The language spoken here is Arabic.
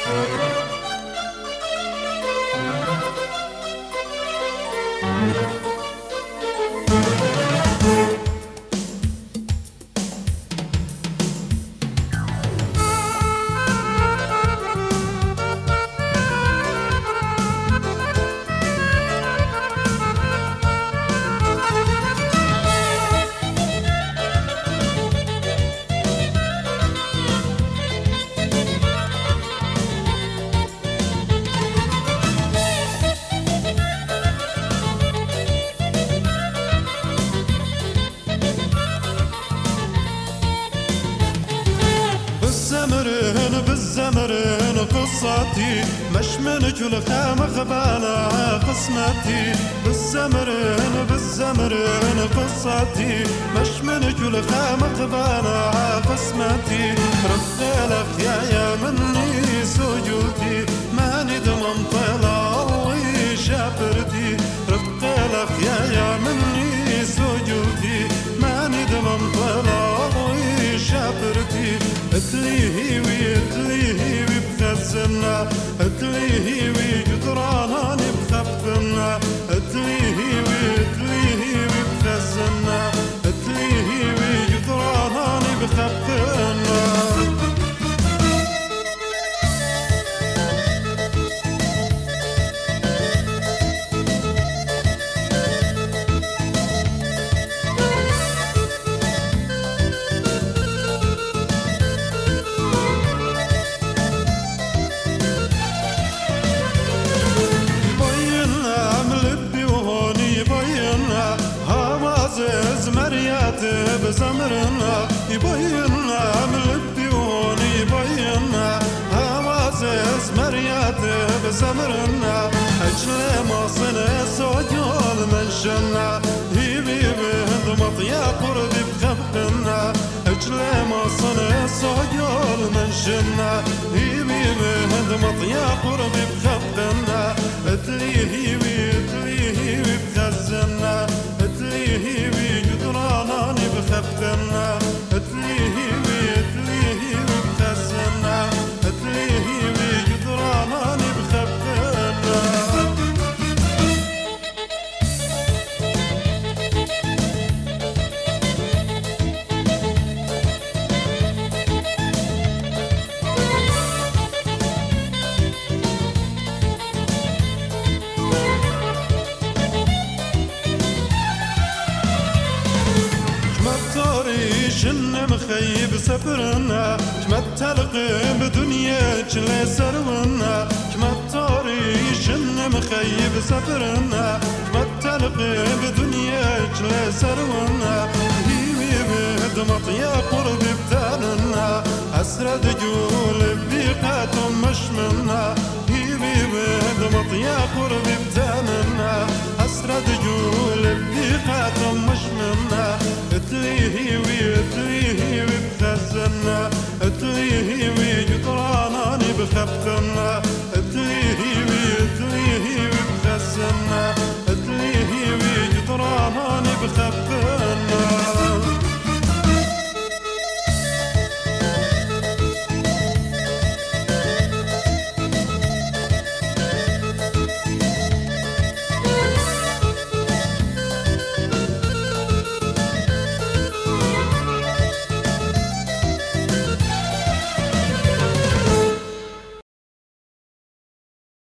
بالزمرين قصتي مش من كل خام غبالة قسمتي. بالزمرين قصتي مش من كل خام غبالة قسمتي. رفالك يا مني سجودي ماني دمم طلع وشابرتي. رفالك يا مني سجودي ماني دمم طلع وشابرتي. اتليهي بخزنا اتليهي جدرانا بخفنا. اتليهي بخزنا اتليهي جدرانا بخفنا. بزمرنا يبيننا من البيون يبيننا هوازز مريات بزمرنا. أجل ما صنع سجل من جنة هيبي بهند مطيا قرب بخفنا. أجل ما صنع سجل من جنة هيبي بهند مطيا قرب بخفنا. اتليه بخزنا اتليه بجدرانا بخفنا. اتليه بخزنا اتليه بجدرانا بخفنا. جن مخيب سفرنا تمتلق بدنيا جل سرونا. تمتاري جن مخيب سفرنا تمتلق بدنيا جل سرونا. هيوي بهد مطيا قرب بتالنا أسرد جول بيقات مش منا. هيوي بهد مطيا قرب بتالنا أسرد جول بيقات مش منا. اتليه بخزنا اتليه جدرانا بخفنا. اتليه بخزنا اتليه جدرانا بخفنا.